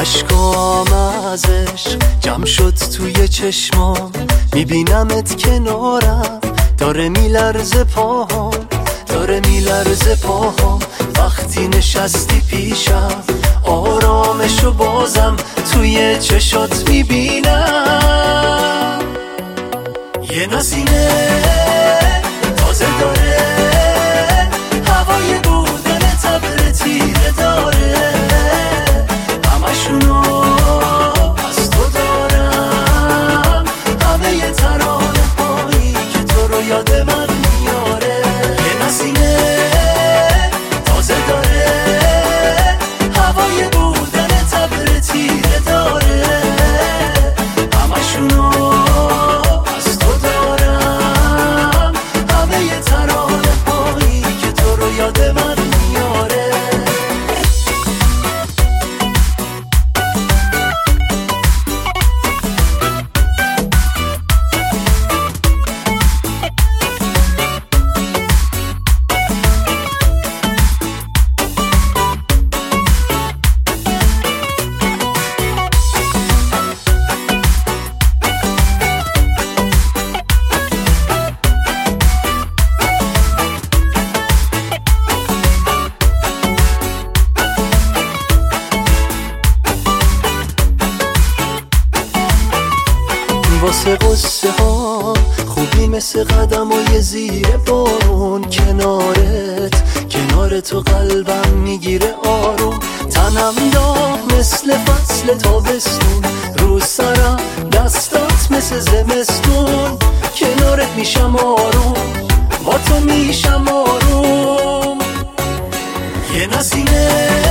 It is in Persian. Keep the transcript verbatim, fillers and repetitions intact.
اشکام از عشق جمع شد توی چشمام، میبینمت کنارم، داره میلرزه پاهام، داره میلرزه پاهام. وقتی نشستی پیشم آرامشو بازم توی چشات میبینم. یه نسیمه تازه داره هوای بودن تبر تیره داره، همشونو از تو دارم، همه ی ترانه هایی که تو رو یاد من میاره. یه نسیمه تازه داره هوای بودن تبر تیره داره، همشونو از تو دارم، همه ی ترانه هایی که تو رو یاد من میاره. واسه قصه ها خوبی مثل قدم و یه زیر بارون، کنارت کنار تو قلبم میگیره آروم. تنم داغ مثل فصل تابستون، رو سرم دستات مثل زمستون، کنارت میشم آروم، با تو میشم آروم. یه نسیمه